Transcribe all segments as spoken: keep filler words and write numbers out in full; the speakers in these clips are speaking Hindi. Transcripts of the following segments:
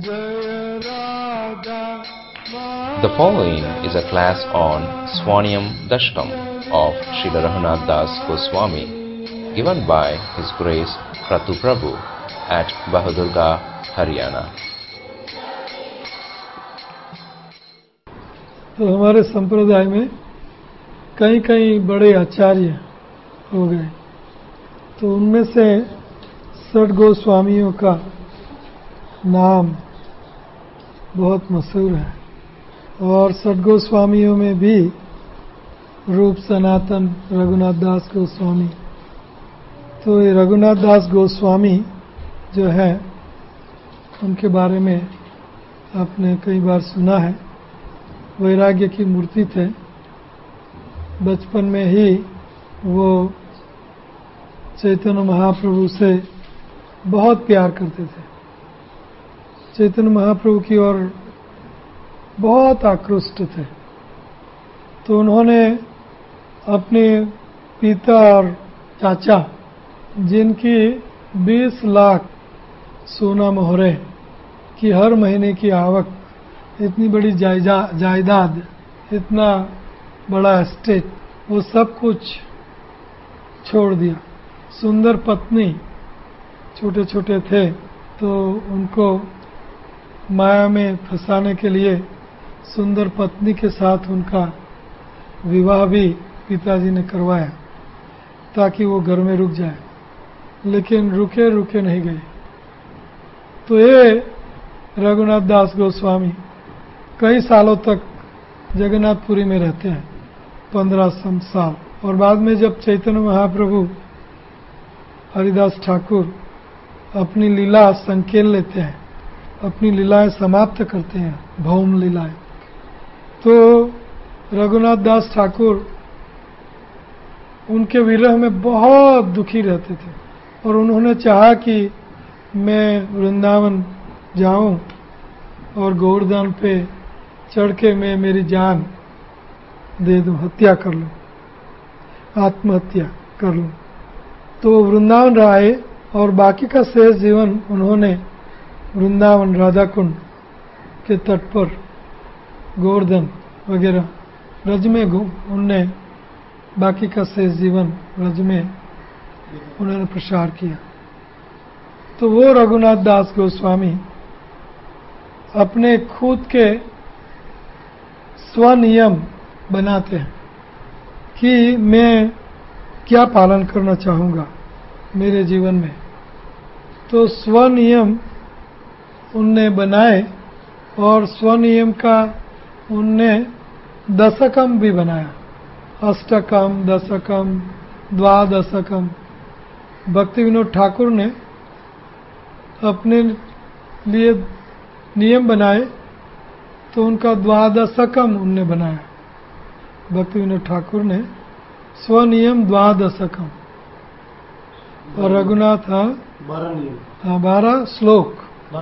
The following is a class on Swaniyam Dashtam of Srila Raghunath Das Goswami, given by His Grace Kratu Prabhu at Bahadurgarh, Haryana. तो हमारे संप्रदाय में कई कई बड़े आचार्य हो गए, तो उनमें से षट गोस्वामियों का नाम बहुत मशहूर है। और षट गोस्वामियों में भी रूप सनातन रघुनाथ दास गोस्वामी, तो ये रघुनाथ दास गोस्वामी जो है उनके बारे में आपने कई बार सुना है। वैराग्य की मूर्ति थे। बचपन में ही वो चैतन्य महाप्रभु से बहुत प्यार करते थे, चैतन्य महाप्रभु की ओर बहुत आकृष्ट थे। तो उन्होंने अपने पिता और चाचा, जिनकी बीस लाख सोना मोहरे की हर महीने की आवक, इतनी बड़ी जायदाद, इतना बड़ा एस्टेट, वो सब कुछ छोड़ दिया। सुंदर पत्नी, छोटे छोटे थे तो उनको माया में फंसाने के लिए सुंदर पत्नी के साथ उनका विवाह भी पिताजी ने करवाया ताकि वो घर में रुक जाए, लेकिन रुके रुके नहीं गए। तो ये रघुनाथ दास गोस्वामी कई सालों तक जगन्नाथपुरी में रहते हैं, पंद्रह साल। और बाद में जब चैतन्य महाप्रभु हरिदास ठाकुर अपनी लीला संकेल लेते हैं, अपनी लीलाएं समाप्त करते हैं, भौम लीलाएं, तो रघुनाथ दास ठाकुर उनके विरह में बहुत दुखी रहते थे और उन्होंने चाहा कि मैं वृंदावन जाऊं और गोवर्धन पे चढ़ के मैं मेरी जान दे दूं, हत्या कर लूं, आत्महत्या कर लूं। तो वृंदावन आए और बाकी का शेष जीवन उन्होंने वृंदावन, राधा कुंड के तट पर, गोवर्धन वगैरह रज में उनने बाकी का शेष जीवन रज में उन्होंने प्रसार किया। तो वो रघुनाथ दास गोस्वामी अपने खुद के स्वनियम बनाते हैं कि मैं क्या पालन करना चाहूँगा मेरे जीवन में। तो स्वनियम उनने बनाए और स्वनियम का उनने दशकम भी बनाया, अष्टकम, दशकम, द्वादशकम। भक्ति विनोद ठाकुर ने अपने लिए नियम बनाए तो उनका द्वादशकम उनने बनाया। भक्ति विनोद ठाकुर ने स्वनियम द्वादशकम और रघुनाथ हाँ हाँ बारह श्लोक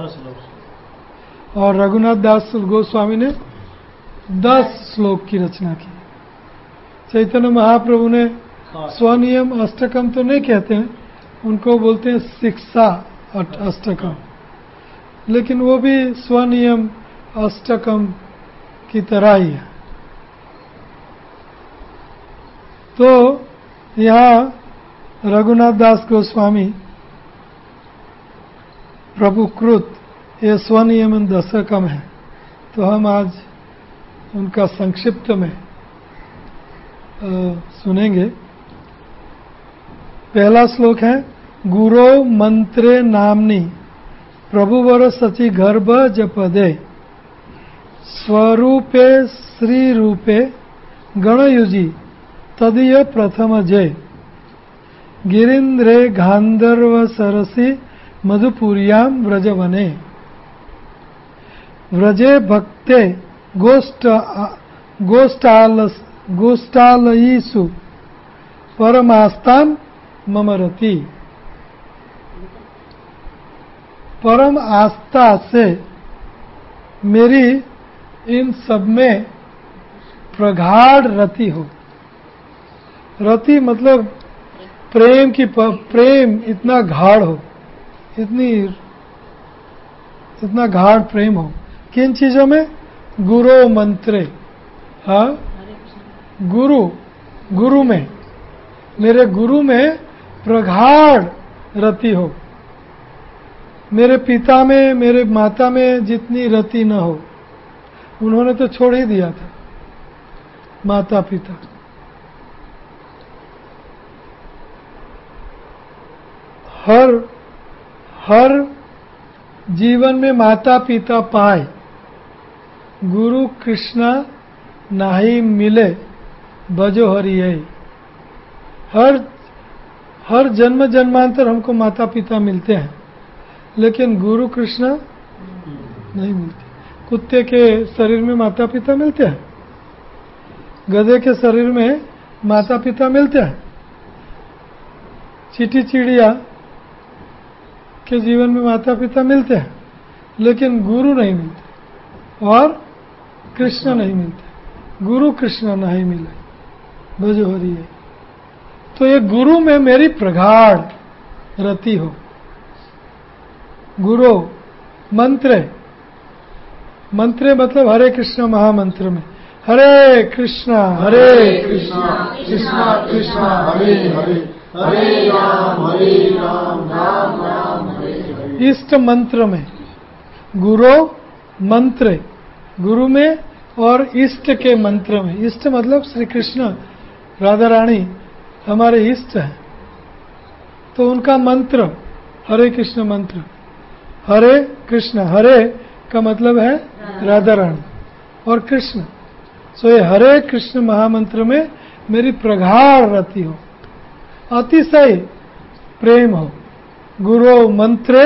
और रघुनाथ दास गोस्वामी ने दस श्लोक की रचना की। चैतन्य महाप्रभु ने स्वनियम अष्टकम तो नहीं कहते हैं, उनको बोलते हैं शिक्षा अष्टकम, लेकिन वो भी स्वनियम अष्टकम की तरह ही है। तो यहाँ रघुनाथ दास गोस्वामी प्रभुकृत ये स्वनियमन दशकम है, तो हम आज उनका संक्षिप्त में आ, सुनेंगे। पहला श्लोक है, गुरो मंत्रे नामनी प्रभुवर सचि गर्भ जपदे स्वरूपे श्री रूपे गणयुजी तदीय प्रथम जय गिरीन्द्रे गांधर्व सरसी मधुपुर्याम व्रजवने व्रजे भक्ते गोष्ठ गोष्ठाल गोष्ठालयीषु परमास्तान ममरति। परम आस्था से मेरी इन सब में प्रगाढ़ रति हो। रति मतलब प्रेम की प्रेम इतना गाढ़ हो, इतनी इतना गाढ़ प्रेम हो। किन चीजों में? गुरु मंत्रे, हाँ गुरु, गुरु में, मेरे गुरु में प्रगाढ़ रति हो। मेरे पिता में, मेरे माता में जितनी रति न हो, उन्होंने तो छोड़ ही दिया था, माता पिता। हर हर जीवन में माता पिता पाए, गुरु कृष्णा नाही मिले भजो हरिये। हर हर जन्म जन्मांतर हमको माता पिता मिलते हैं, लेकिन गुरु कृष्णा नहीं मिलते। कुत्ते के शरीर में माता पिता मिलते हैं, गधे के शरीर में माता पिता मिलते हैं, चींटी चिड़िया के जीवन में माता पिता मिलते हैं, लेकिन गुरु नहीं मिलते और कृष्ण नहीं मिलते। गुरु कृष्ण नहीं मिले भजो हरिये। तो ये गुरु में मेरी प्रगाढ़ रति हो। गुरु मंत्र, मंत्र मतलब हरे कृष्ण महामंत्र में हरे कृष्णा हरे कृष्णा कृष्णा कृष्णा हरे हरे हरे राम हरे राम राम राम हरे हरे। इष्ट मंत्र में गुरु मंत्र, गुरु में और इष्ट के मंत्र में। इष्ट मतलब श्री कृष्ण राधा रानी हमारे इष्ट हैं, तो उनका मंत्र हरे कृष्ण मंत्र। हरे कृष्ण, हरे का मतलब है राधा रानी और कृष्ण। सो ये हरे कृष्ण महामंत्र में मेरी प्रगाढ़ रति हो, अतिशय प्रेम हो। गुरु मंत्रे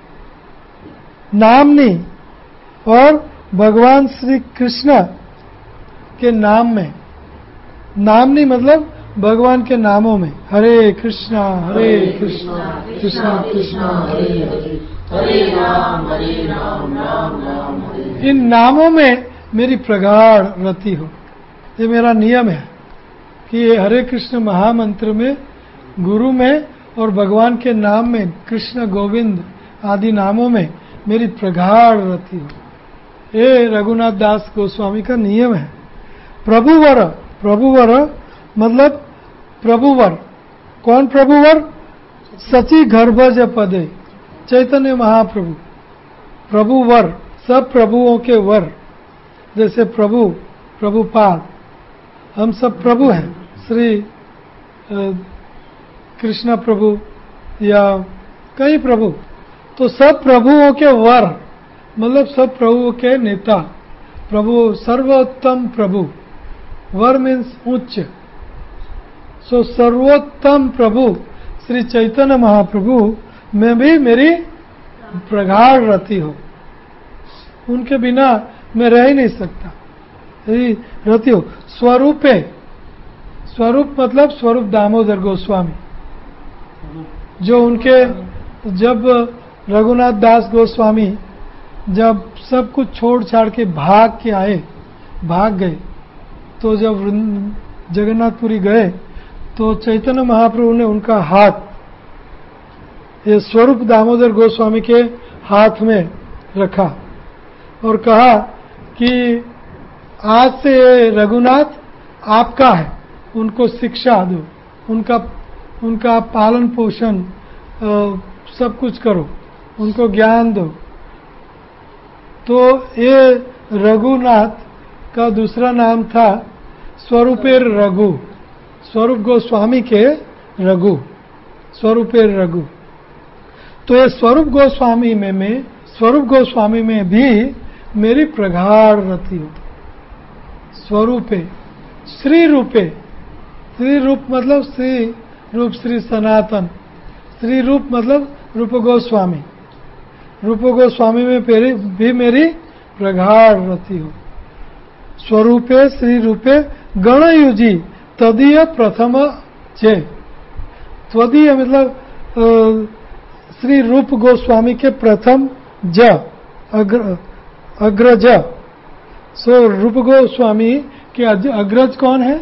नामनी, और भगवान श्री कृष्ण के नाम में, नामनी मतलब भगवान के नामों में। हरे कृष्णा हरे कृष्णा कृष्णा कृष्णा हरे हरे हरे राम हरे राम राम राम हरे। इन नामों में मेरी प्रगाढ़ रति हो। ये मेरा नियम है कि ये हरे कृष्ण महामंत्र में, गुरु में और भगवान के नाम में, कृष्ण गोविंद आदि नामों में मेरी प्रगाढ़ रति हो। ये रघुनाथ दास गोस्वामी का नियम है। प्रभुवर, प्रभुवर मतलब प्रभुवर। कौन प्रभुवर? सची गर्भज पदे, चैतन्य महाप्रभु। प्रभुवर, सब प्रभुओं के वर। जैसे प्रभु, प्रभुपाद, हम सब प्रभु हैं। श्री कृष्ण प्रभु या कई प्रभु, तो सब प्रभुओं के वर मतलब सब प्रभुओं के नेता। प्रभु सर्वोत्तम प्रभु, वर मीन्स उच्च। सो सर्वोत्तम प्रभु श्री चैतन्य महाप्रभु में भी मेरी प्रगाढ़ रति हो। उनके बिना मैं रह ही नहीं सकता, यही रति हो। स्वरूपे, स्वरूप मतलब स्वरूप दामोदर गोस्वामी, जो उनके, जब रघुनाथ दास गोस्वामी जब सब कुछ छोड़ छाड़ के भाग के आए, भाग गए, तो जब जगन्नाथपुरी गए तो चैतन्य महाप्रभु ने उनका हाथ, ये स्वरूप दामोदर गोस्वामी के हाथ में रखा और कहा कि आज से रघुनाथ आपका है, उनको शिक्षा दो, उनका उनका पालन पोषण सब कुछ करो, उनको ज्ञान दो। तो ये रघुनाथ का दूसरा नाम था स्वरूपेर रघु, स्वरूप गोस्वामी के रघु, स्वरूपेर रघु। तो ये स्वरूप गोस्वामी में मैं स्वरूप गोस्वामी में भी मेरी प्रगाढ़ रति हो। स्वरूपे, श्री रूपे, श्री रूप मतलब श्री रूप श्री सनातन, श्री रूप मतलब रूप गोस्वामी, रूप गोस्वामी में भी मेरी प्रगाढ़ रति हो। स्वरूपे श्री रूपे गणयुजी तदीय प्रथम जे, त्वदीय मतलब श्री रूप गोस्वामी के प्रथम ज, अग्र अग्रज। सो रूप गोस्वामी के अग्रज कौन है?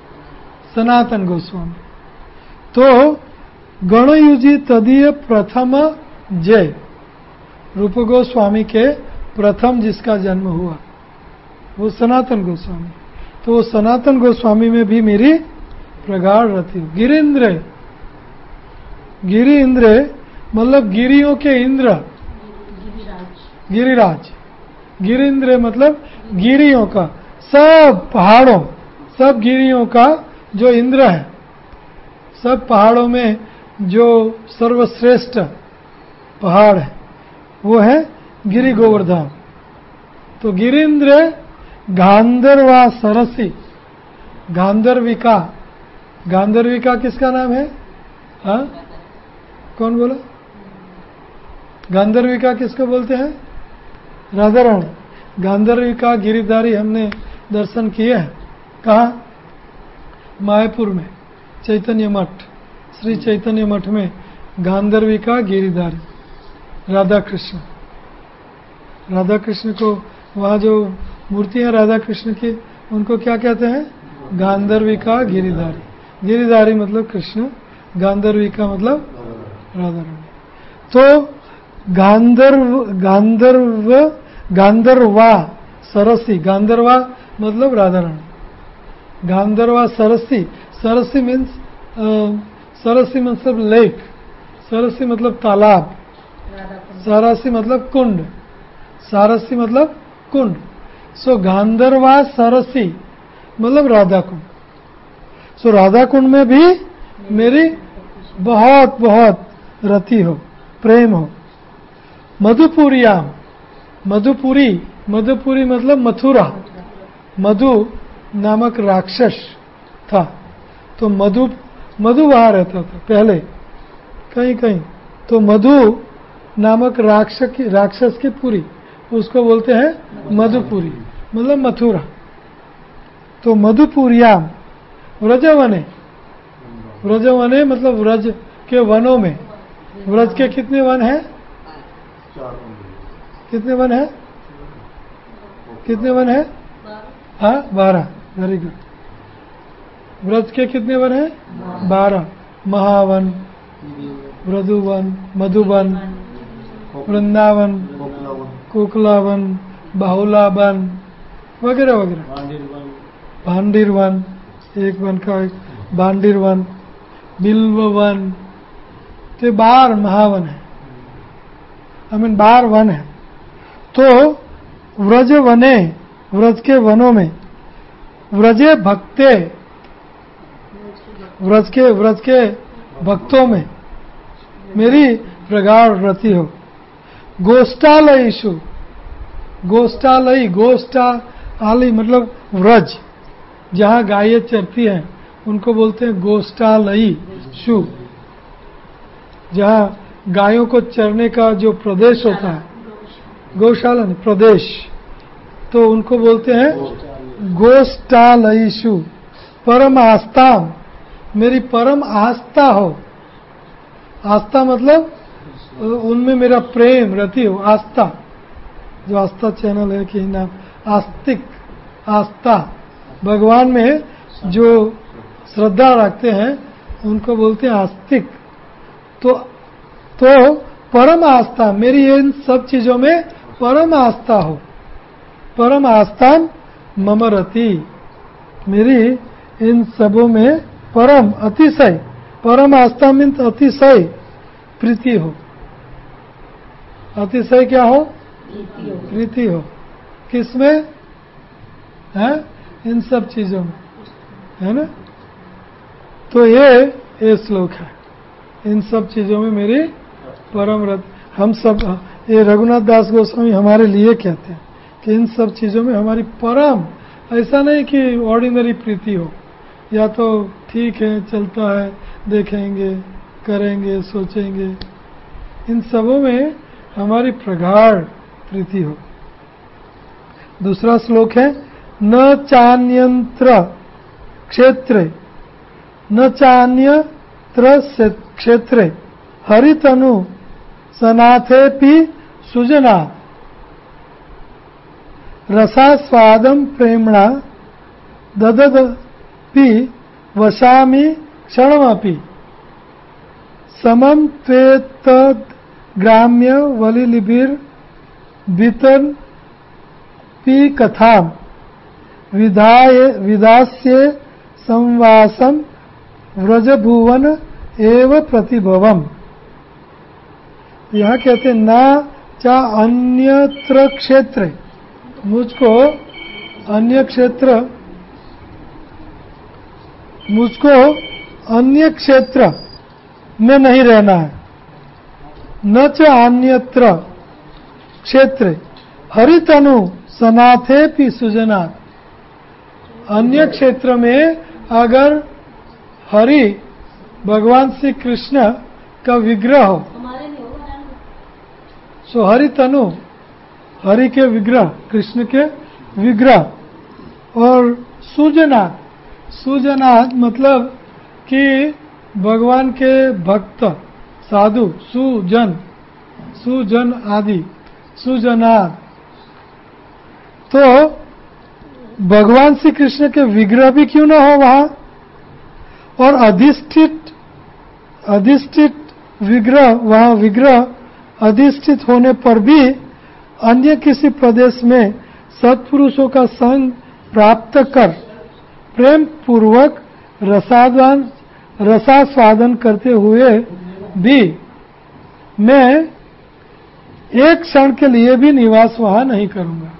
सनातन गोस्वामी। तो गणयुजी तदीय प्रथम जय, रूप गोस्वामी के प्रथम जिसका जन्म हुआ वो सनातन गोस्वामी, तो वो सनातन गोस्वामी में भी मेरी प्रगाढ़ रति हो। गिरीन्द्र, गिरी इंद्र मतलब गिरियों के इंद्र, गिरिराज। गिरीन्द्र मतलब गिरियों का, सब पहाड़ों, सब गिरियों का जो इंद्र है, सब पहाड़ों में जो सर्वश्रेष्ठ पहाड़ है वो है गिरि गोवर्धन। तो गिरीन्द्र गांधर्वा सरसी, गांधर्विका, गांधर्विका किसका नाम है? हाँ, कौन बोला? गांधर्विका किसको बोलते हैं? राधा रानी। गांधर्विका गिरिधारी हमने दर्शन किए हैं। कहाँ? मायापुर में चैतन्य मठ, श्री चैतन्य मठ में गांधर्विका गिरिधारी राधा कृष्ण। राधा कृष्ण को वहाँ जो मूर्तियां राधा कृष्ण की, उनको क्या कहते हैं? गांधर्विका गिरिधारी। गिरिधारी मतलब कृष्ण, गांधर्विका मतलब राधा रानी। तो गांधर्व, गांधर्व, गांधर्वा सरसी, गांधर्वा मतलब राधा रानी। गांधर्वा सरसी, सरसी मीन्स सरसी मतलब लेक, सरसी मतलब तालाब, सारसी मतलब कुंड, सारसी मतलब कुंड। सो गांधर्वा सरसी मतलब राधा कुंड। सो राधा कुंड में भी मेरी बहुत बहुत रति हो, प्रेम हो। मधुपुरियाम, मधुपुरी, मधुपुरी मतलब मथुरा। मधु नामक राक्षस था, तो मधु, मधु वहां रहता था पहले कहीं कहीं। तो मधु नामक राक्षस की, राक्षस की पुरी, उसको बोलते हैं मधुपुरी, मतलब मथुरा। तो मधुपुरियाम व्रजवने, व्रजवने मतलब व्रज के वनों में। व्रज के कितने वन हैं? कितने वन है? कितने वन है? हाँ, बारह। Very good. व्रज के कितने वन है? बारह। महावन, मृदुवन, मधुवन, वृंदावन, कोकलावन, बाहुलावन वगैरह वगैरह। भांडिरवन, एक वन का एक भांडिरवन, बिल्ववन, तो बार महावन है, आई मीन बार वन है। तो व्रज वने, व्रज के वनों में, व्रजे भक्ते, व्रज के व्रज के भक्तों में मेरी प्रगाढ़ रति हो। गोष्ठालयीषु, गोष्ठालयी, गोष्ठा आलय मतलब व्रज, जहाँ गायें चरती हैं उनको बोलते हैं गोष्ठालयी शु। जहाँ गायों को चरने का जो प्रदेश होता है, गौशाला नहीं, प्रदेश, तो उनको बोलते हैं गोष्ठालयीषु। परम आस्था, मेरी परम आस्था हो। आस्था मतलब उनमें मेरा प्रेम रति हो। आस्था, जो आस्था चैनल है कि नाम, आस्तिक, आस्था, भगवान में जो श्रद्धा रखते हैं उनको बोलते हैं आस्तिक। तो तो परम आस्था, मेरी इन सब चीजों में परम आस्था हो। परम आस्था मम रति, मेरी इन सबों में परम अतिशय, परम आस्था मीन्स अतिशय प्रीति हो। अतिशय क्या हो? प्रीति हो। किसमें है? इन सब चीजों में, है ना? तो ये ये श्लोक है, इन सब चीजों में मेरी परम रत। हम सब, ये रघुनाथ दास गोस्वामी हमारे लिए कहते हैं कि इन सब चीजों में हमारी परम, ऐसा नहीं कि ऑर्डिनरी प्रीति हो, या तो ठीक है चलता है, देखेंगे, करेंगे, सोचेंगे, इन सबों में हमारी प्रगाढ़ प्रीति हो। दूसरा श्लोक है, न चान्यंत्र क्षेत्रे, न चान्यत्र क्षेत्रे हरितनु सनाथेपि सुजना रसास्वादम प्रेमणा दददपि वशामि क्षणमपि समम त्वेतद् ग्राम्य वलिलिभिर वितन पी कथाम विधाय विदास्ये संवासम व्रजभुवन एव प्रतिभवम। यह कहते ना चा अन्यत्र क्षेत्र, मुझको अन्य क्षेत्र मुझको अन्य क्षेत्र में नहीं रहना है। न च अन्यत्र क्षेत्र हरितनु सनाथे पि सुजनाथ। अन्य क्षेत्र में अगर हरि भगवान श्री कृष्ण का विग्रह हो, सो हरि तनु, हरि के विग्रह, कृष्ण के विग्रह। और सुजनाथ, सुजनाथ मतलब कि भगवान के भक्त साधु, सुजन, सुजन आदि, सुजनाथ। तो भगवान श्री कृष्ण के विग्रह भी क्यों ना हो वहां, और अधिष्ठित अधिष्ठित विग्रह, वहां विग्रह अधिष्ठित होने पर भी अन्य किसी प्रदेश में सत्पुरुषों का संग प्राप्त कर प्रेम पूर्वक रसादान रसास्वादन करते हुए भी मैं एक क्षण के लिए भी निवास वहां नहीं करूंगा।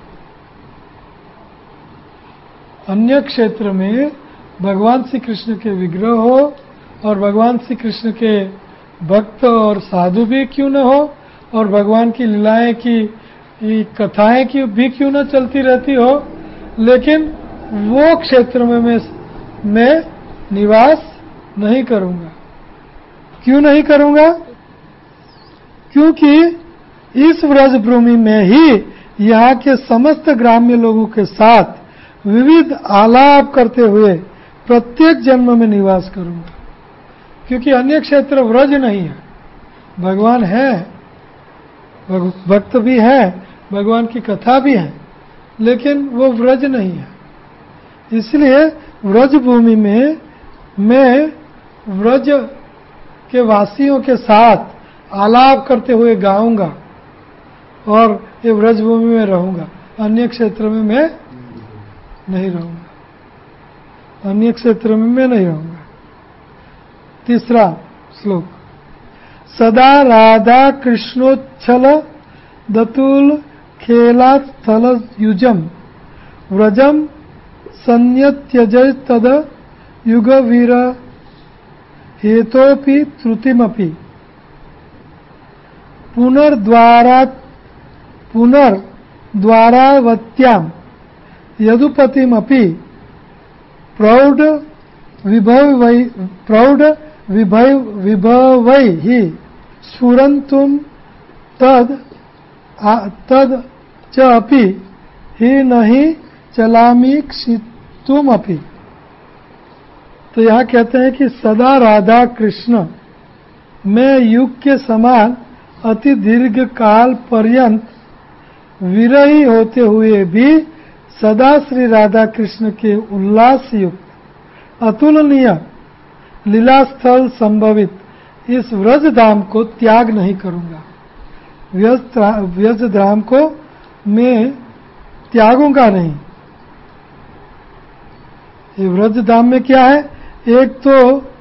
अन्य क्षेत्र में भगवान श्री कृष्ण के विग्रह हो और भगवान श्री कृष्ण के भक्त और साधु भी क्यों न हो, और भगवान की लीलाएं की कथाएं की भी क्यों न चलती रहती हो, लेकिन वो क्षेत्र में मैं, मैं निवास नहीं करूंगा। क्यों नहीं करूंगा? क्योंकि इस व्रजभूमि में ही यहाँ के समस्त ग्राम्य लोगों के साथ विविध आलाप करते हुए प्रत्येक जन्म में निवास करूंगा। क्योंकि अन्य क्षेत्र व्रज नहीं है, भगवान है, भक्त भी है, भगवान की कथा भी है, लेकिन वो व्रज नहीं है। इसलिए व्रज भूमि में मैं व्रज के वासियों के साथ आलाप करते हुए गाऊंगा और ये व्रज भूमि में रहूंगा। अन्य क्षेत्र में मैं नहीं रहूंगा, अन्य क्षेत्र में मैं नहीं रहूंगा। तीसरा श्लोक, सदा राधा कृष्णोच्छल दतुल खेला स्थल युजम व्रजम संयत्यजय तद युग वीर हेतोपि त्रुतिमपि पुनर्द्वारा पुनर्द्वारावत्याम यदुपतिमपि प्रौढ़ विभव प्रौढ़ विभव विभवै ही स्फुरन्तुम तद तद च अपि ही नहीं चलामी क्षितुम अपि। तो यहाँ कहते हैं कि सदा राधा कृष्ण में युग के समान अति दीर्घ काल पर्यंत विरही होते हुए भी सदा श्री राधा कृष्ण के उल्लास युक्त अतुलनीय लीलास्थल संभवित इस व्रज धाम को त्याग नहीं करूंगा। व्रज धाम को मैं त्यागूंगा नहीं। ये व्रज धाम में क्या है, एक तो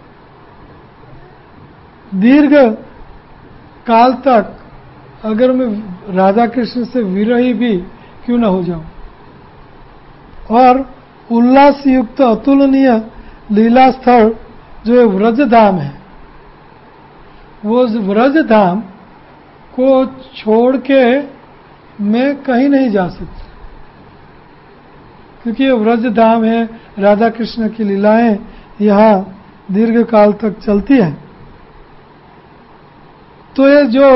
दीर्घ काल तक अगर मैं राधा कृष्ण से विरही भी क्यों न हो जाऊं, और उल्लास युक्त अतुलनीय लीला स्थल जो व्रज धाम है, वो व्रज धाम को छोड़ के मैं कहीं नहीं जा सकता, क्योंकि ये व्रज धाम है, राधा कृष्ण की लीलाएं यहाँ दीर्घ काल तक चलती हैं। तो ये जो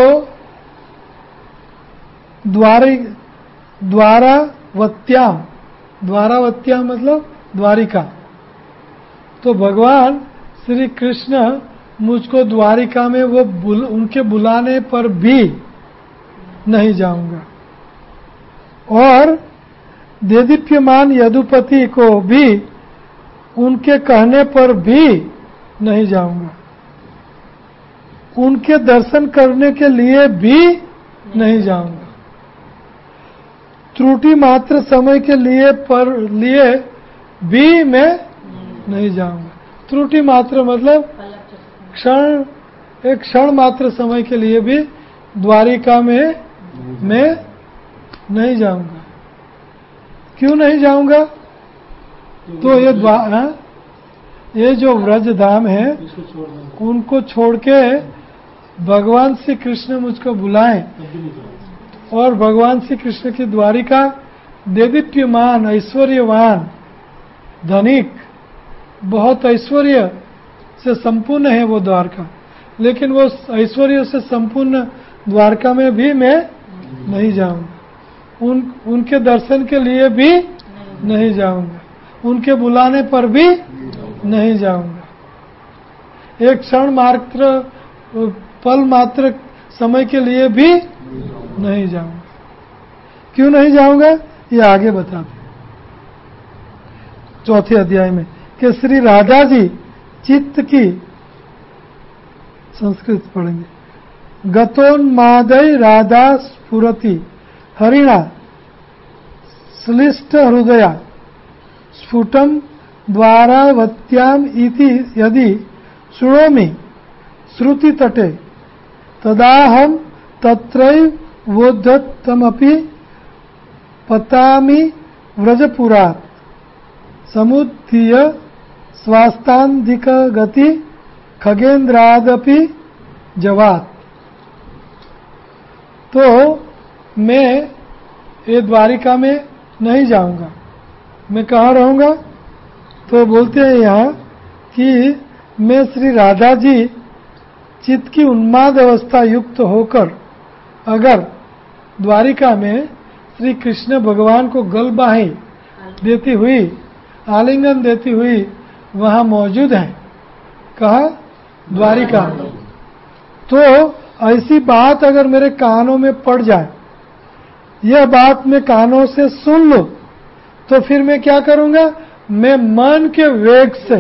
द्वारी द्वारावत्याम, द्वारावत्याम मतलब द्वारिका, तो भगवान श्री कृष्ण मुझको द्वारिका में वो बुल, उनके बुलाने पर भी नहीं जाऊंगा, और देदीप्यमान यदुपति को भी उनके कहने पर भी नहीं जाऊंगा। उनके दर्शन करने के लिए भी नहीं जाऊंगा। त्रुटि मात्र समय के लिए पर लिए भी मैं नहीं जाऊंगा। त्रुटि मात्र मतलब क्षण, एक क्षण मात्र समय के लिए भी द्वारिका में मैं नहीं जाऊंगा। क्यों नहीं जाऊंगा? तो ये द्वार, ये जो व्रज धाम है उनको छोड़ के भगवान श्री कृष्ण मुझको बुलाएं और भगवान श्री कृष्ण की द्वारिका देदीप्यमान, ऐश्वर्यवान, धनिक, बहुत ऐश्वर्य से संपूर्ण है वो द्वारका, लेकिन वो ऐश्वर्य से संपूर्ण द्वारका में भी मैं नहीं जाऊंगा। उन उनके दर्शन के लिए भी नहीं जाऊंगा, उनके बुलाने पर भी नहीं जाऊंगा। एक क्षण मात्र, पल मात्र समय के लिए भी नहीं जाऊंगा। क्यों नहीं जाऊंगा ये आगे बताते चौथे अध्याय में कि श्री राधा जी चित्त की, संस्कृत पढ़ेंगे, गतोन्मादय राधा स्फुरति हरिणा श्लिष्ट हृदया स्फुटम द्वारावत्याम इति यदि शृणोमि श्रुति तटे तदाहम तत्रैव वोद्धतमपि पतामि व्रजपुरात् समुद्धीय स्वास्तान्धिक गति खगेन्द्रादपि जवात्। तो मैं ये द्वारिका में नहीं जाऊंगा, मैं कहाँ रहूंगा? तो बोलते हैं यहाँ कि मैं श्री राधा जी चित्त की उन्माद अवस्था युक्त होकर अगर द्वारिका में श्री कृष्ण भगवान को गलबाही देती हुई, आलिंगन देती हुई वहां मौजूद है, कहा द्वारिका, तो ऐसी बात अगर मेरे कानों में पड़ जाए, यह बात मैं कानों से सुन लूं, तो फिर मैं क्या करूंगा? मैं मन के वेग से,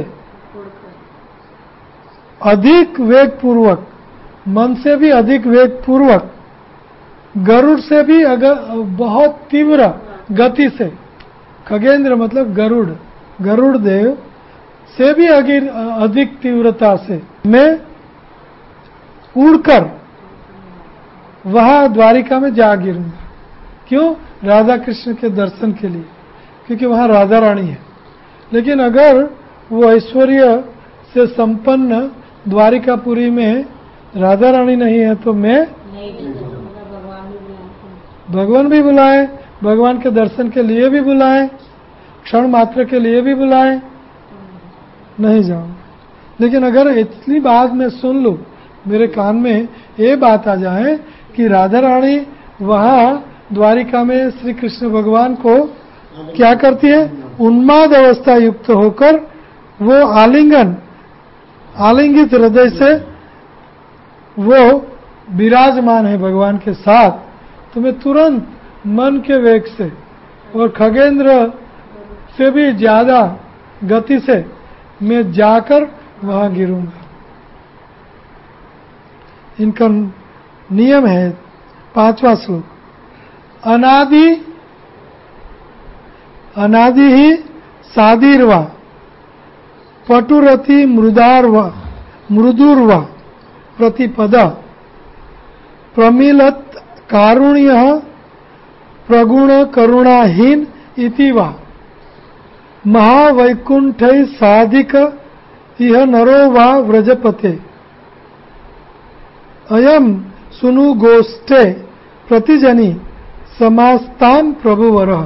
अधिक वेग पूर्वक, मन से भी अधिक वेग पूर्वक, गरुड़ से भी अगर बहुत तीव्र गति से, खगेंद्र मतलब गरुड़, गरुड़ देव से भी अधिक तीव्रता से मैं उड़कर वहां द्वारिका में जा गिरूंगा। क्यों? राधा कृष्ण के दर्शन के लिए, क्योंकि वहां राधा रानी है। लेकिन अगर वो ऐश्वर्य से संपन्न द्वारिकापुरी में राधा रानी नहीं है तो मैं, भगवान भी बुलाए, भगवान के दर्शन के लिए भी बुलाए, क्षण मात्र के लिए भी बुलाए, नहीं जाऊंगा। लेकिन अगर इतनी बात मैं सुन लूं, मेरे कान में ये बात आ जाए कि राधा रानी वहां द्वारिका में श्री कृष्ण भगवान को क्या करती है? उन्माद अवस्था युक्त होकर वो आलिंगन, आलिंगित हृदय से वो विराजमान है भगवान के साथ, तो मैं तुरंत मन के वेग से और खगेंद्र से भी ज्यादा गति से मैं जाकर वहां गिरूंगा। इनका नियम है पांचवा श्लोक, अनादि अनादि ही सादीर्वा पटुरति मृदार्वा मृदुर्वा प्रतिपद प्रमिलत कारुण्य प्रगुण करुणाहीन इति वा महावैकुंठै साधिक इह नरो वा व्रजपते अयम सुनु गोष्ठे प्रतिजनी समास्तान प्रभुवरः।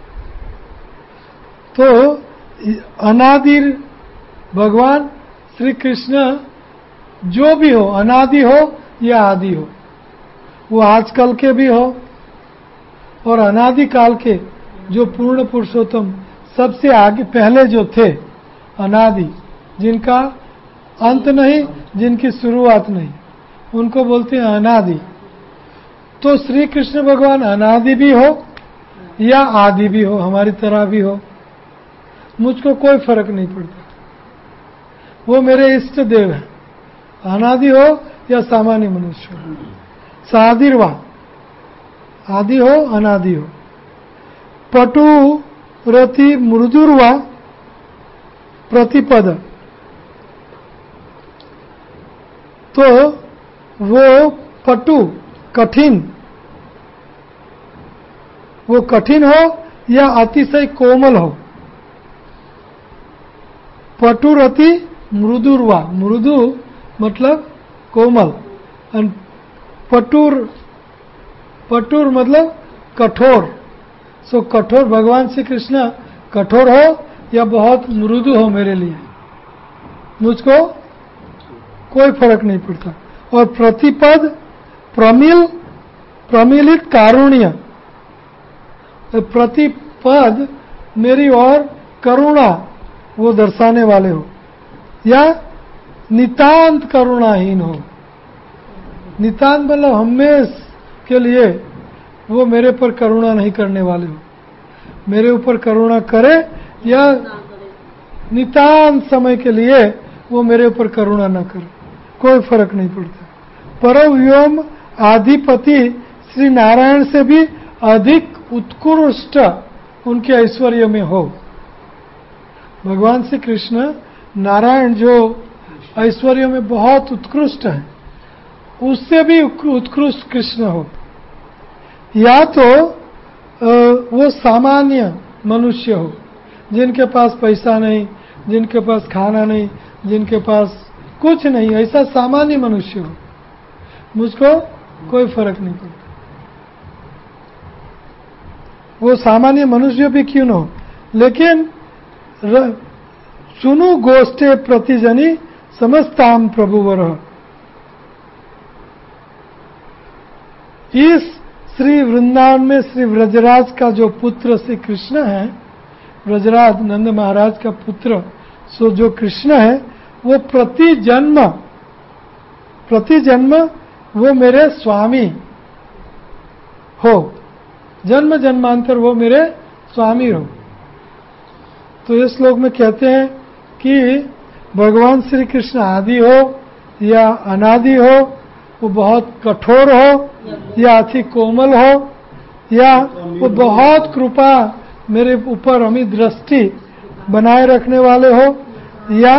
तो अनादि भगवान श्री कृष्ण जो भी हो, अनादि हो या आदि हो, वो आजकल के भी हो और अनादि काल के जो पूर्ण पुरुषोत्तम सबसे आगे पहले जो थे, अनादि, जिनका अंत नहीं, जिनकी शुरुआत नहीं, उनको बोलते हैं अनादि। तो श्री कृष्ण भगवान अनादि भी हो या आदि भी हो, हमारी तरह भी हो, मुझको कोई फर्क नहीं पड़ता, वो मेरे इष्ट देव हैं। अनादि हो या सामान्य मनुष्य हो। सादिर्वा, आदि हो अनादि हो। पटु रति मृदुर्वा प्रतिपद, तो वो पटु कठिन, वो कठिन हो या अतिशय कोमल हो। पटुरति मृदुर्वा, मृदु मतलब कोमल, पटुर पटुर मतलब कठोर। सो कठोर, भगवान श्री कृष्ण कठोर हो या बहुत मृदु हो मेरे लिए, मुझको कोई फर्क नहीं पड़ता। और प्रतिपद प्रमिल, प्रमिलित कारुण्य, प्रतिपद मेरी ओर करुणा वो दर्शाने वाले हो या नितांत करुणाहीन हो। नितांत मतलब हमेश के लिए वो मेरे पर करुणा नहीं करने वाले हो। मेरे ऊपर करुणा करे या नितांत समय के लिए वो मेरे ऊपर करुणा न करे, कोई फर्क नहीं पड़ता। परव्योम आधिपति श्री नारायण से भी अधिक उत्कृष्ट उनके ऐश्वर्य में हो। भगवान श्री कृष्ण नारायण जो ऐश्वर्य में बहुत उत्कृष्ट है, उससे भी उत्कृष्ट कृष्ण हो। या तो वो सामान्य मनुष्य हो, जिनके पास पैसा नहीं, जिनके पास खाना नहीं, जिनके पास कुछ नहीं, ऐसा सामान्य मनुष्य हो, मुझको कोई फर्क नहीं पड़ता। वो सामान्य मनुष्य भी क्यों न हो, लेकिन सुनु गोष्ठे प्रतिजनी समस्ताम प्रभुवर। इस श्री वृंदावन में श्री व्रजराज का जो पुत्र श्री कृष्ण है, व्रजराज नंद महाराज का पुत्र सो जो कृष्ण है, वो प्रति जन्म प्रति जन्म वो मेरे स्वामी हो, जन्म जन्मांतर वो मेरे स्वामी हो। तो इस श्लोक में कहते हैं कि भगवान श्री कृष्ण आदि हो या अनादि हो, वो बहुत कठोर हो या अति कोमल हो, या वो बहुत कृपा मेरे ऊपर अमित दृष्टि बनाए रखने वाले हो, या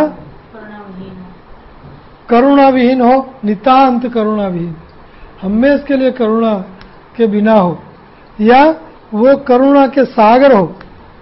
करुणा विहीन हो, नितांत करुणा विहीन, हमेशा के लिए करुणा के बिना हो, या वो करुणा के सागर हो,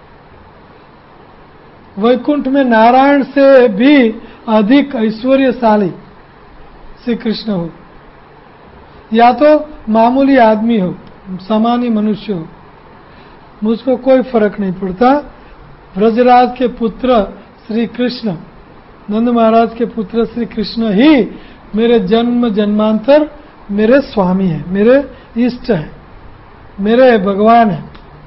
वैकुंठ में नारायण से भी अधिक ऐश्वर्यशाली श्री कृष्ण हो, या तो मामूली आदमी हो, सामान्य मनुष्य हो, मुझको कोई फर्क नहीं पड़ता। व्रजराज के पुत्र श्री कृष्ण, नंद महाराज के पुत्र श्री कृष्ण ही मेरे जन्म जन्मांतर मेरे स्वामी हैं, मेरे इष्ट हैं, मेरे भगवान हैं।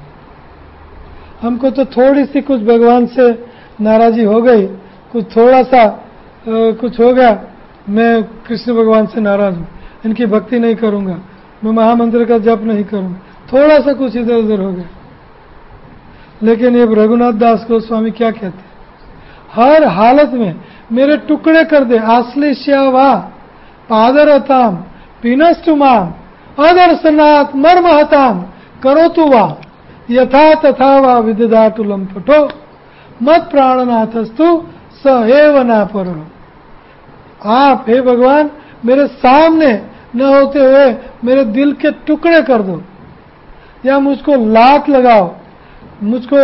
हमको तो थोड़ी सी कुछ भगवान से नाराजी हो गई, कुछ थोड़ा सा आ, कुछ हो गया, मैं कृष्ण भगवान से नाराज हूँ, इनकी भक्ति नहीं करूंगा, मैं महामंत्र का जप नहीं करूंगा, थोड़ा सा कुछ इधर उधर हो गया। लेकिन ये रघुनाथ दास गोस्वामी क्या कहते हैं, हर हालत में मेरे टुकड़े कर दे, आश्लेष्या वा पादरताम पीनस्तुमाम अदर्शनात् मर्महताम करोतु वा यथा तथा वा विदधातु लंपटो मत प्राणनाथस्तु सहेव ना पर। आप हे भगवान मेरे सामने न होते हुए मेरे दिल के टुकड़े कर दो, या मुझको लात लगाओ, मुझको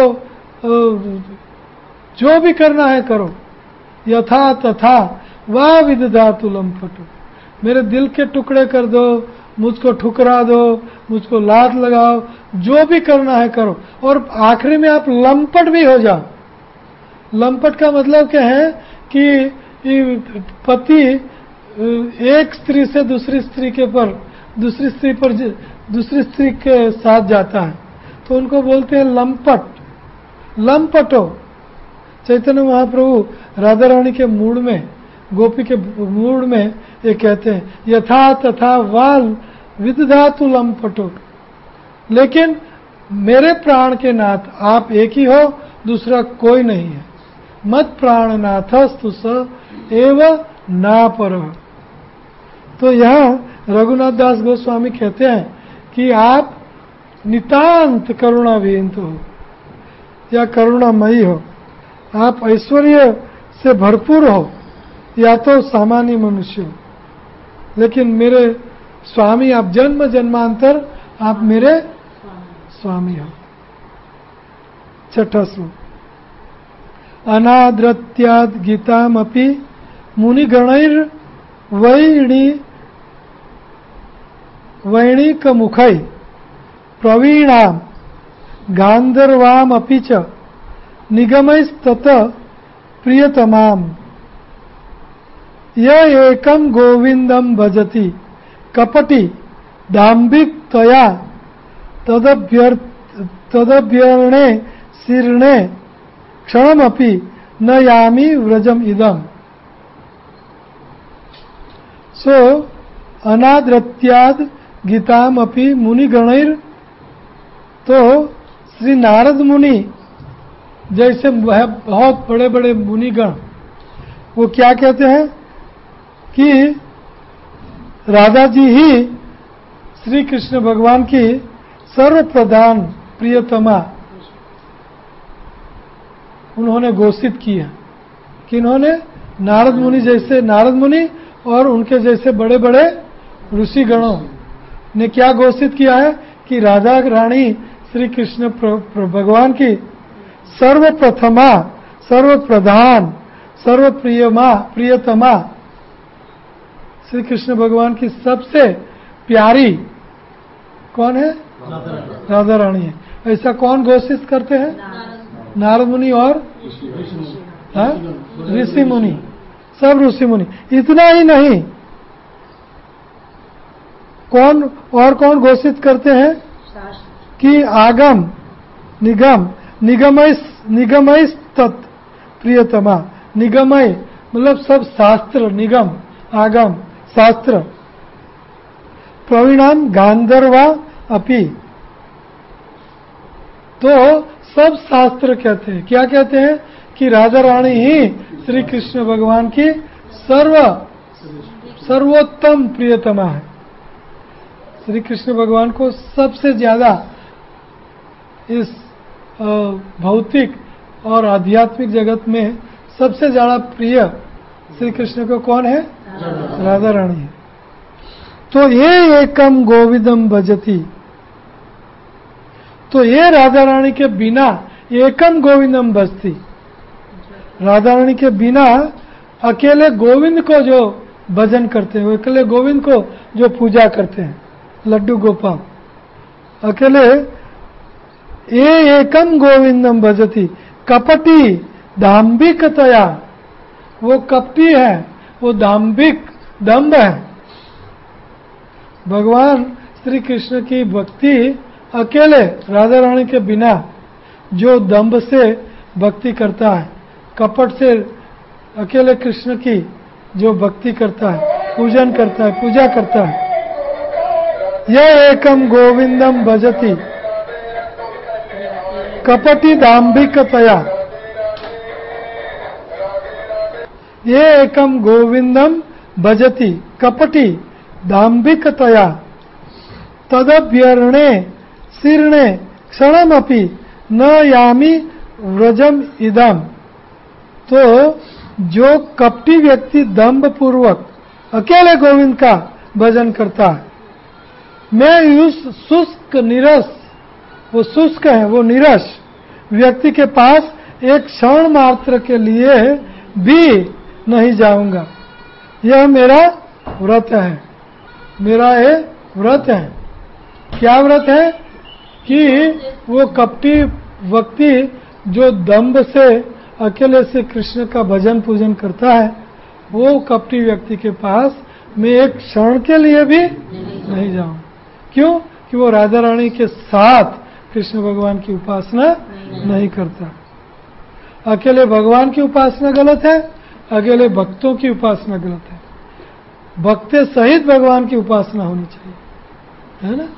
जो भी करना है करो, यथा तथा वा विदधातु लंपटो, मेरे दिल के टुकड़े कर दो, मुझको ठुकरा दो, मुझको लात लगाओ, जो भी करना है करो, और आखिरी में आप लंपट भी हो जाओ। लंपट का मतलब क्या है कि पति एक स्त्री से दूसरी स्त्री के पर दूसरी स्त्री पर दूसरी स्त्री के साथ जाता है, तो उनको बोलते हैं लंपट, लंपटो। चैतन्य महाप्रभु राधा रानी के मूड में, गोपी के मूड में ये कहते हैं यथा तथा वाल विदधातु लंपटो। लेकिन मेरे प्राण के नाथ आप एक ही हो, दूसरा कोई नहीं है। मत प्राणनाथस्तु स एव ना पर। तो यहाँ रघुनाथ दास गोस्वामी कहते हैं कि आप नितांत करुणाविहीन हो या करुणामयी हो, आप ऐश्वर्य से भरपूर हो या तो सामान्य मनुष्य हो, लेकिन मेरे स्वामी आप जन्म जन्मांतर आप मेरे स्वामी हो। छठा श्लोक, अनाद्रत्याद गीतामपि मुनिगणैर वैणी वैणिक मुखै प्रवीणाम गांधर्वामपि च निगमैस्तत प्रियतमाम य एकम गोविंदम भजति कपटि दाम्भिकतया तदभ्यर तदभ्यर्णे शीर्णे क्षणमपि न यामि व्रजम इदम। सो अनाद्रत्याद गीतामपि मुनिगणैर, तो श्री नारद मुनि जैसे बहुत बड़े बड़े मुनिगण वो क्या कहते हैं कि राधा जी ही श्री कृष्ण भगवान की सर्व प्रधान प्रियतमा उन्होंने घोषित किया कि इन्होंने नारद मुनि जैसे नारद मुनि और उनके जैसे बड़े बड़े ऋषि गणों ने क्या घोषित किया है कि राधा रानी श्री कृष्ण भगवान की सर्वप्रथमा सर्व प्रधान सर्व प्रियमा प्रियतमा श्री कृष्ण भगवान की सबसे प्यारी कौन है? राधा रानी है। ऐसा कौन घोषित करते हैं? नारद मुनि और ऋषि मुनि, सब ऋषि मुनि। इतना ही नहीं, कौन और कौन घोषित करते हैं कि आगम निगम निगमय निगमय तत् प्रियतमा। निगमय मतलब सब शास्त्र, निगम आगम शास्त्र। प्रवीणाम गांधर्वा अपि, तो सब शास्त्र कहते हैं, क्या कहते हैं कि राधा रानी ही श्री कृष्ण भगवान की सर्व सर्वोत्तम प्रियतमा है। श्री कृष्ण भगवान को सबसे ज्यादा इस भौतिक और आध्यात्मिक जगत में सबसे ज्यादा प्रिय श्री कृष्ण को कौन है? राधा रानी है। तो ये एकम गोविंदम भजती, तो ये राधा रानी के बिना एकम गोविंदम भजती, राधा रानी के बिना अकेले गोविंद को जो भजन करते हैं, अकेले गोविंद को जो पूजा करते हैं, लड्डू गोपाल अकेले ये एकम गोविंदम भजती कपटी दाम्भिकतया, वो कपटी है, वो दाम्भिक दम्भ है। भगवान श्री कृष्ण की भक्ति अकेले राधा रानी के बिना जो दम्भ से भक्ति करता है, कपट से अकेले कृष्ण की जो भक्ति करता है, पूजन करता है, पूजा करता है, यह एकम गोविंदम भजति कपटि दाम्भिकतया, ये एकम गोविंदम भजति कपटि दाम्भिकतया तदभ्यर्णे शीर्णे क्षणमपि न यामि व्रजम इदम। तो जो कपटी व्यक्ति दम्भ पूर्वक अकेले गोविंद का भजन करता है, मैं उस शुष्क निरस, वो शुष्क है, वो निरस व्यक्ति के पास एक क्षण मात्र के लिए भी नहीं जाऊंगा। यह मेरा व्रत है, मेरा ये व्रत है। क्या व्रत है कि वो कपटी व्यक्ति जो दम्भ से अकेले से कृष्ण का भजन पूजन करता है, वो कपटी व्यक्ति के पास मैं एक क्षण के लिए भी नहीं जाऊं। क्यों? कि वो राधा रानी के साथ कृष्ण भगवान की उपासना नहीं करता। अकेले भगवान की उपासना गलत है, अकेले भक्तों की उपासना गलत है। भक्ति सहित भगवान की उपासना होनी चाहिए, है ना।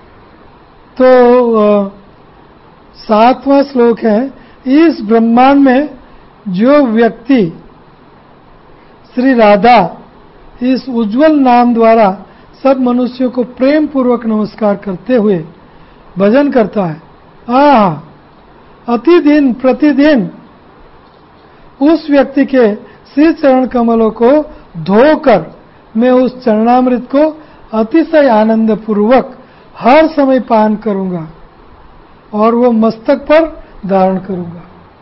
तो सातवां श्लोक है, इस ब्रह्मांड में जो व्यक्ति श्री राधा इस उज्जवल नाम द्वारा सब मनुष्यों को प्रेम पूर्वक नमस्कार करते हुए भजन करता है। आह, अति दिन प्रतिदिन उस व्यक्ति के श्री चरण कमलों को धोकर मैं उस चरणामृत को अतिशय आनंद पूर्वक हर समय पान करूंगा और वो मस्तक पर धारण करूंगा।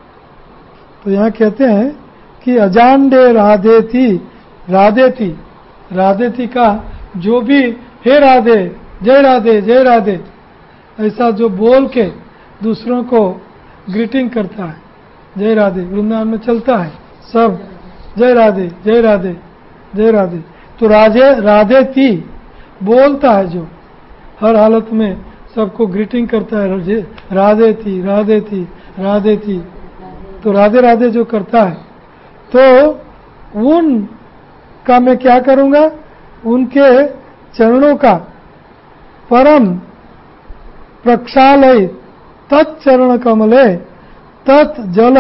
तो यहाँ कहते हैं कि अजांडे राधे थी राधे थी राधे थी का जो भी हे राधे, जय राधे, जय राधे ऐसा जो बोल के दूसरों को ग्रीटिंग करता है, जय राधे, वृंदावन में चलता है सब जय राधे, जय राधे, जय राधे। तो राधे राधे थी बोलता है जो हर हालत में सबको ग्रीटिंग करता है, राधे थी, राधे थी, राधे थी। तो राधे राधे जो करता है तो उन का मैं क्या करूंगा, उनके चरणों का परम प्रक्षालय तत्चरण कमले तत् जल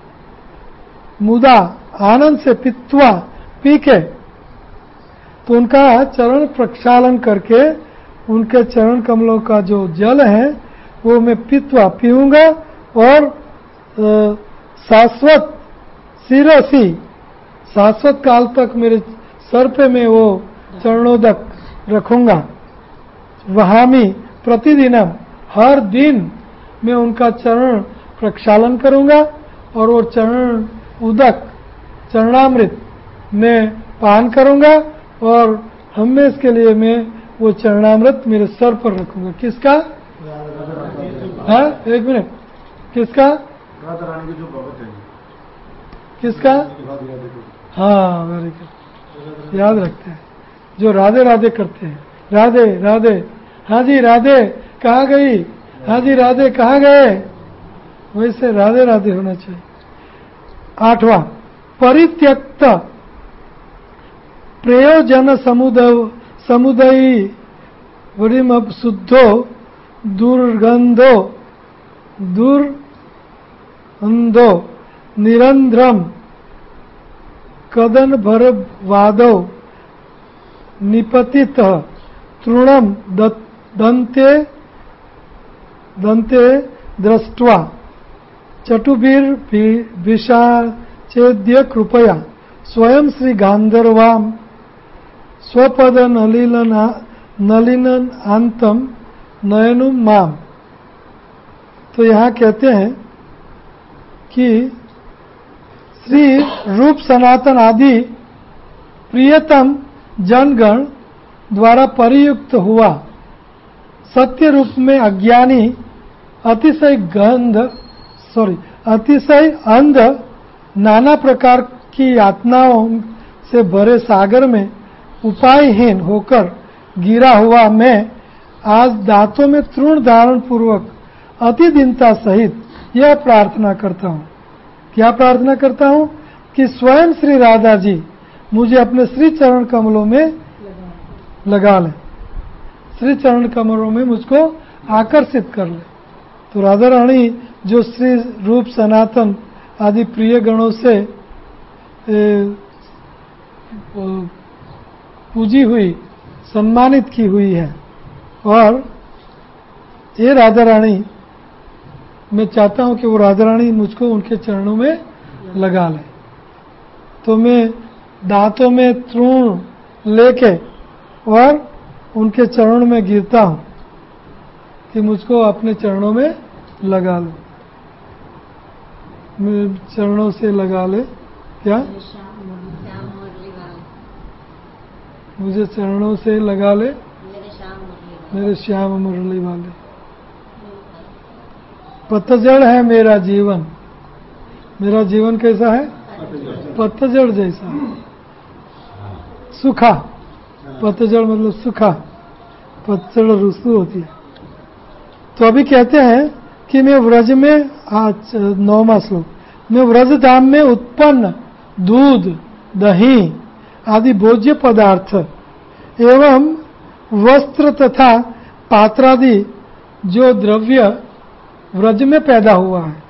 मुदा आनंद से पित्वा पी के, तो उनका चरण प्रक्षालन करके उनके चरण कमलों का जो जल है वो मैं पित्वा पीऊंगा और शाश्वत सिरसी शाश्वत काल तक मेरे सर पे मैं वो चरणोदक रखूंगा। वहामी प्रतिदिनम हर दिन मैं उनका चरण प्रक्षालन करूंगा और वो चरण उदक चरणामृत मैं पान करूंगा और हमेशा के लिए मैं वो चरणामृत मेरे सर पर रखूंगा। किसका? हाँ, एक मिनट, किसका? राधा रानी के जो भगत है। किसका? हाँ, वेरी गुड, याद रखते हैं जो राधे राधे करते हैं। राधे राधे, हाँ जी राधे कहाँ गई, हाँ जी राधे कहाँ गए, वैसे राधे राधे होना चाहिए। आठवां, परित्यक्त प्रयोजन समुदय समुदयी वरिम शुद्धो दुर्गंधो दुर्गंधो निरंध्रम कदन भर वादो निपतित तृणम दंते दंते दृष्ट्वा चटुबीर विषाचेद्य कृपया स्वयं श्री गांधर्वाम स्वपद नलिन नलिनन अंतम नयनुम माम। तो यहाँ कहते हैं कि श्री रूप सनातन आदि प्रियतम जनगण द्वारा परियुक्त हुआ सत्य रूप में अज्ञानी अतिशय गंध सॉरी अतिशय अंध नाना प्रकार की यातनाओं से भरे सागर में उपायहीन होकर गिरा हुआ मैं आज दांतों में तृण धारण पूर्वक अति दीनता सहित यह प्रार्थना करता हूँ। क्या प्रार्थना करता हूँ कि स्वयं श्री राधा जी मुझे अपने श्री चरण कमलों में लगा ले, श्री चरण कमलों में मुझको आकर्षित कर ले। तो राधा रानी जो श्री रूप सनातन आदि प्रिय गणों से पूजी हुई, सम्मानित की हुई है, और ये राधा रानी मैं चाहता हूं कि वो राधा रानी मुझको उनके चरणों में लगा ले। तो मैं दांतों में तृण लेके और उनके चरणों में गिरता हूं कि मुझको अपने चरणों में लगा लो, मेरे चरणों से लगा ले। क्या? मुझे चरणों से लगा ले मेरे श्याम मुरली वाले। पतझड़ है मेरा जीवन, मेरा जीवन कैसा है? पतझड़ जैसा, सूखा। पतझड़ मतलब सूखा, पतझड़ रुसू होती है। तो अभी कहते हैं कि मैं व्रज में, आज नौवां श्लोक, मैं व्रज धाम में उत्पन्न दूध, दही आदि भोज्य पदार्थ एवं वस्त्र तथा पात्रादि जो द्रव्य व्रज में पैदा हुआ है,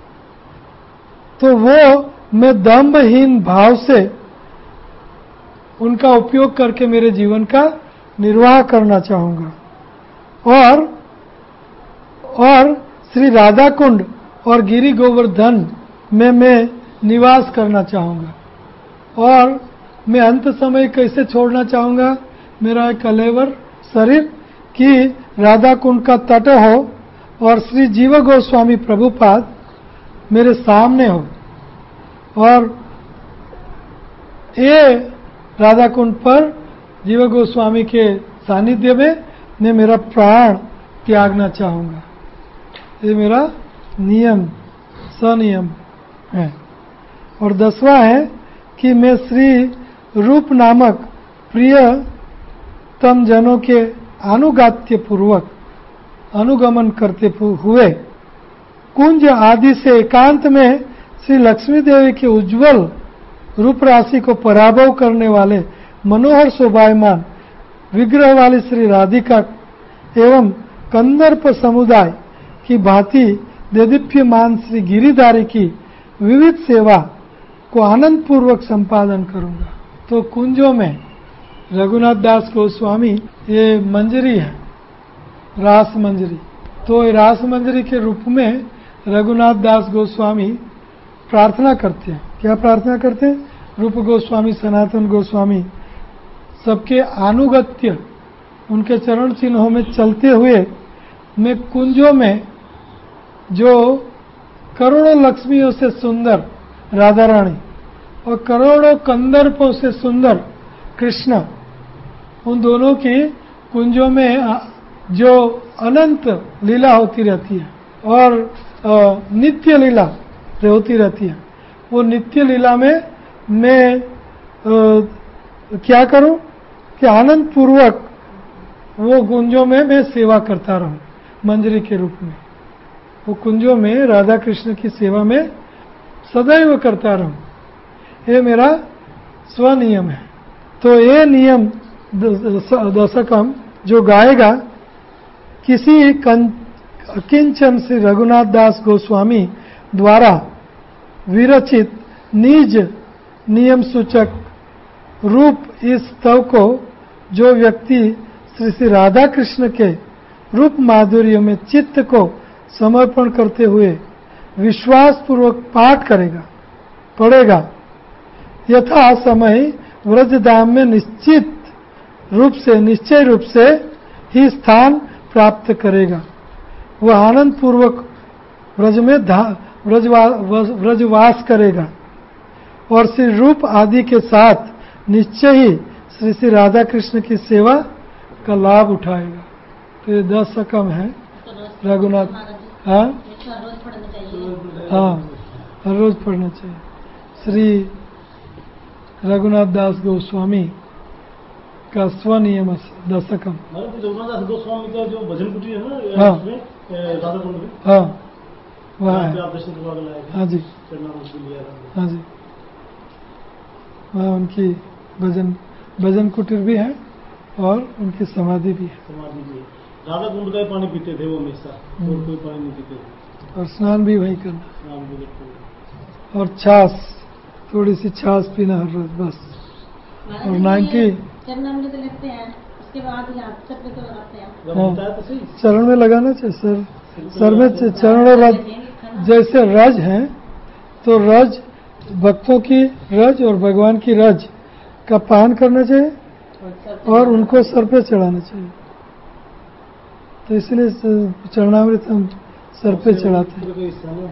तो वो मैं दंभहीन भाव से उनका उपयोग करके मेरे जीवन का निर्वाह करना चाहूँगा। और और श्री राधा कुंड और गिरी गोवर्धन में मैं निवास करना चाहूँगा। और मैं अंत समय कैसे छोड़ना चाहूँगा मेरा एक कलेवर शरीर कि राधा कुंड का तट हो और श्री जीव गोस्वामी प्रभुपाद मेरे सामने हो और ये राधा कुंड पर जीव गोस्वामी के सानिध्य में मैं मेरा प्राण त्यागना चाहूँगा। ये मेरा नियम सनियम है। और दसवां है कि मैं श्री रूप नामक प्रिय तम जनों के अनुगात्य पूर्वक अनुगमन करते हुए कुंज आदि से एकांत में श्री लक्ष्मी देवी के उज्जवल रूप राशि को पराभव करने वाले मनोहर शोभायमान विग्रह वाली श्री राधिका एवं कंदर्प समुदाय की भांति देदीप्यमान श्री गिरिधारी की विविध सेवा को आनंद पूर्वक संपादन करूंगा। तो कुंजों में रघुनाथ दास गोस्वामी ये मंजरी है, रास मंजरी। तो रास मंजरी के रूप में रघुनाथ दास गोस्वामी प्रार्थना करते हैं। क्या प्रार्थना करते हैं? रूप गोस्वामी, सनातन गोस्वामी सबके अनुगत्य उनके चरण चिन्हों में चलते हुए मैं कुंजों में जो करोड़ों लक्ष्मियों से सुंदर राधा रानी और करोड़ों कंदर्पों से सुंदर कृष्ण, उन दोनों की कुंजों में जो अनंत लीला होती रहती है और नित्य लीला होती रहती है, वो नित्य लीला में मैं आ, क्या करूं कि आनंद पूर्वक वो कुंजों में मैं सेवा करता रहूं मंजरी के रूप में। वो कुंजों में राधा कृष्ण की सेवा में सदैव करता रहूं। ये मेरा स्वनियम है। तो ये नियम दशकम जो गाएगा किसी किंचन श्री रघुनाथ दास गोस्वामी द्वारा विरचित निज नियम सूचक रूप इस स्तव को जो व्यक्ति श्री श्री राधा कृष्ण के रूप माधुर्य में चित्त को समर्पण करते हुए विश्वास पूर्वक पाठ करेगा पढ़ेगा, यथा समय व्रजधाम में निश्चित रूप से निश्चय रूप से ही स्थान प्राप्त करेगा। वह आनंद पूर्वक व्रज में व्रजवास करेगा और श्री रूप आदि के साथ निश्चय ही श्री श्री राधा कृष्ण की सेवा का लाभ उठाएगा। तो ये दस सकम है रघुनाथ। हाँ हाँ हर रोज पढ़ना चाहिए। श्री रघुनाथ दास गोस्वामी का स्वनियम दशकम। रघुनाथ गोस्वामी का जो भजन कुटी है ना, हाँ राधा कुंड में, हाँ वहाँ है। हाँ जी हाँ जी, वहाँ उनकी भजन भजन कुटीर भी है और उनकी समाधि भी है। समाधि भी है। राधा कुंड का पानी पीते थे वो हमेशा, और कोई पानी नहीं पीते थे। और स्नान भी वही करना, स्नान भी करते थे। और छाछ, थोड़ी सी छाछ पीना हर रोज बस। और नाइन्टी लगते हैं, उसके बाद पे तो लगाते हैं। हाँ, चरण में लगाना चाहिए सर। सर में चरण और रज, जैसे रज है तो रज भक्तों की रज और भगवान की रज का पान करना चाहिए और उनको सर पे चढ़ाना चाहिए। तो इसलिए चरणामृत हम सर पे चढ़ाते हैं।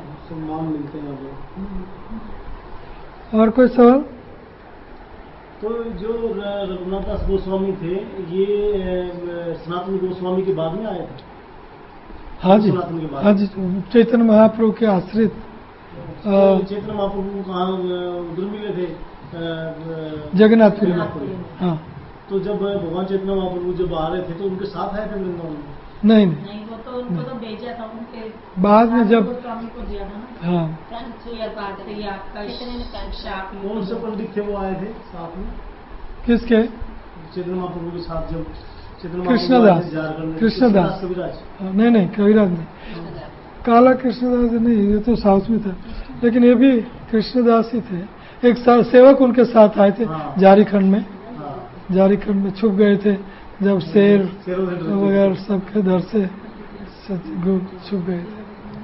और कोई सवाल? तो जो रघुनाथ दास गोस्वामी थे, ये सनातन गोस्वामी के बाद में आए थे? हाँ जी हाँ जी, चैतन्य महाप्रभु के आश्रित। चैतन्य महाप्रभु कहाँ उधर मिले थे? जगन्नाथपुरी। हाँ, तो जब भगवान चैतन्य महाप्रभु जब आ रहे थे तो उनके साथ आए थे वृंदावन में? नहीं नहीं, वो तो उनको तो भेजा था उनके बाद में जब स्वामी को दिया था ना। हाँ, कौन से पंडित थे वो आए थे साथ में? किसके? चैतन्य महाप्रभु के साथ जब कृष्णदास कृष्णदास नहीं नहीं कविराज नहीं, काला कृष्णदास नहीं, ये तो साउथ में था, लेकिन ये भी कृष्णदास ही थे। एक सेवक उनके साथ आए थे। हाँ। झारखंड में। हाँ। झारखंड में छुप गए थे जब शेर वगैरह सबके डर से छुप गए थे।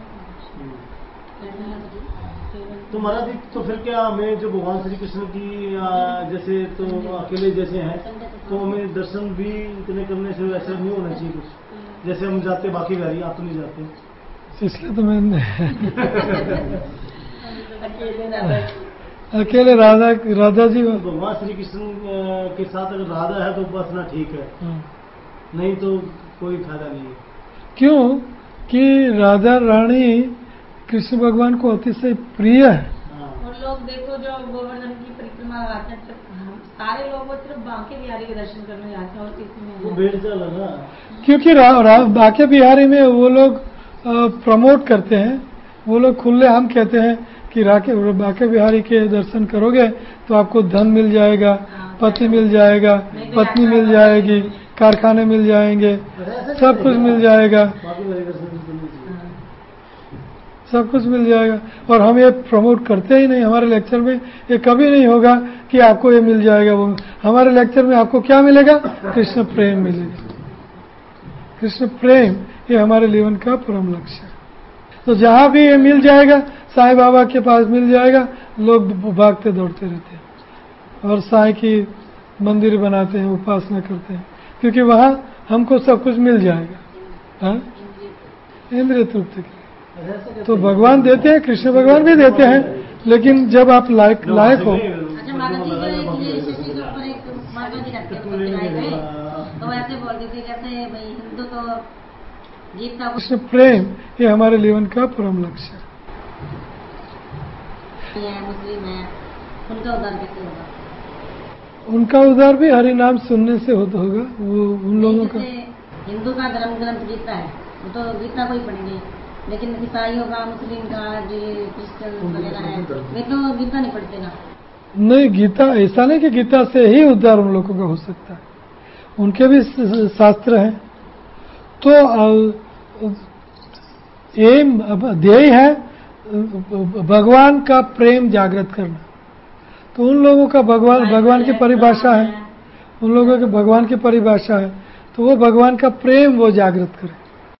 तो महाराज जी, तो फिर क्या हमें जो भगवान श्री कृष्ण की आ, जैसे तो अकेले जैसे हैं, तो हमें दर्शन भी इतने करने से ऐसा नहीं होना चाहिए कुछ, जैसे हम जाते बाकी गाड़ी आप तो नहीं जाते, इसलिए तो मैं अकेले राधा राधा जी तो भगवान श्री कृष्ण के साथ अगर राधा है तो बस ना ठीक है, नहीं तो कोई फायदा नहीं है। क्यों कि राधा रानी कृष्ण भगवान को अतिशय प्रिय है। और लोग देखो जो गोवर्धन की परिक्रमा लगाते हैं, सारे लोग वो सिर्फ बांके बिहारी के दर्शन करने जाते हैं और किसी में वो भेड़ चला ना, क्योंकि बांके बिहारी में वो लोग प्रमोट करते हैं, वो लोग खुले हम कहते हैं कि बांके बिहारी के दर्शन करोगे तो आपको धन मिल जाएगा, पति मिल जाएगा, पत्नी मिल जाएगी, कारखाने मिल जाएंगे, सब कुछ मिल जाएगा, सब कुछ मिल जाएगा। और हम ये प्रमोट करते ही नहीं, हमारे लेक्चर में ये कभी नहीं होगा कि आपको ये मिल जाएगा वो। हमारे लेक्चर में आपको क्या मिलेगा? कृष्ण प्रेम मिलेगा। कृष्ण प्रेम ये हमारे जीवन का परम लक्ष्य है। तो जहां भी ये मिल जाएगा, साईं बाबा के पास मिल जाएगा, लोग भागते दौड़ते रहते हैं और साईं की मंदिर बनाते हैं, उपासना करते हैं, क्योंकि वहां हमको सब कुछ मिल जाएगा। हाँ, इंद्रिय तृप्ति के लिए तो भगवान देते हैं, कृष्ण भगवान भी देते हैं, लेकिन जब आप लायक लायक हो। अच्छा माता जी, जो शशि के ऊपर एक माता जी रखते हैं तो ऐसे बोलते थे कहते भाई हिंदू तो गीता कृष्ण प्रेम ये हमारे जीवन का परम लक्ष्य है। मुस्लिम है, उनका उद्धार कैसे होगा? उनका उद्धार भी हरि नाम सुनने से होता होगा। वो उन लोगों का हिंदू का धर्म ग्रंथ गीता है, वो तो गीता को ही पढ़ेंगे, लेकिन ईसाइयों का, मुस्लिम का, जो क्रिश्चियन वगैरह है, वे तो गीता नहीं पढ़ते ना। नहीं, गीता ऐसा नहीं कि गीता से ही उद्धार उन लोगों का हो सकता है, उनके भी शास्त्र हैं। तो एम ध्येय है भगवान का प्रेम जागृत करना। तो उन लोगों का भगवान भगवान की परिभाषा है, उन लोगों के भगवान की परिभाषा है, तो वो भगवान का प्रेम वो जागृत करे।